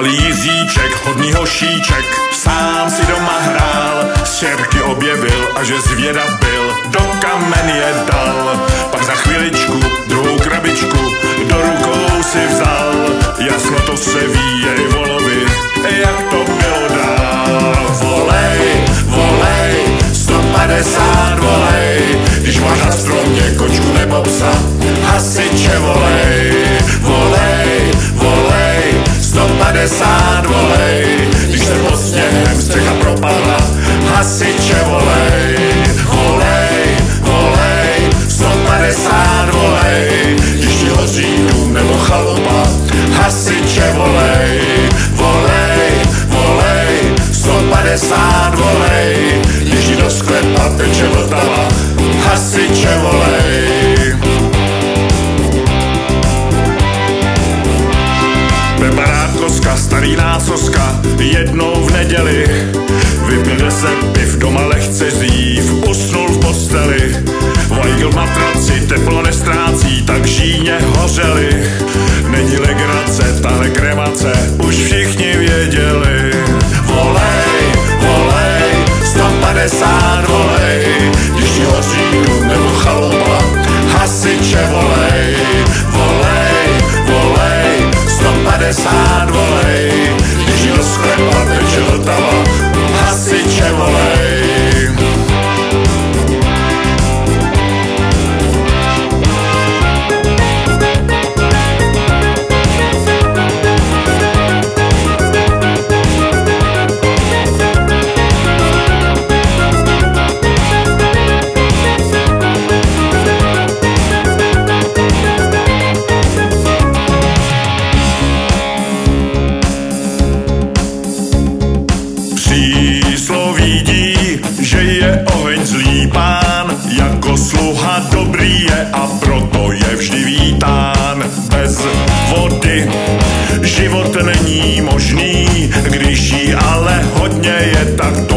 malý Jiříček, hodný hošíček, sám si doma hrál, štěrky objevil a že zvědav byl, do kamen je dal. Pak za chviličku druhou krabičku do rukou si vzal, jasno to se ví, jej volovi, jak to bylo dál. Volej, volej, 150 volej, když máš na stromě kočku nebo psa, hasiče volej, volej, volej, 150 volej, když se pod sněhem střecha propadla, hasiče volej, volej, volej, 150 volej, když ti hoří dům nebo chalupa, hasiče volej, volej, volej, 150 volej, když ti do sklepa teče Vltava, hasiče volej. Koska, starý násoska, jednou v neděli vypil 10 piv, doma lehce zív, usnul v posteli, vajgl v matraci, teplo nestrácí, tak žíně hořeli. Není legrace, tahle kremace, už všichni věděli. Volej, volej, 150 volej, když ti hoří dům nebo chalupa, hasiče volej, volej, volej, 150 volej, když do sklepa teče Vltava, hasiče volej. Že je oheň zlý pán, jako sluha dobrý je a proto je vždy vítán. Bez vody život není možný, když jí ale hodně je, tak to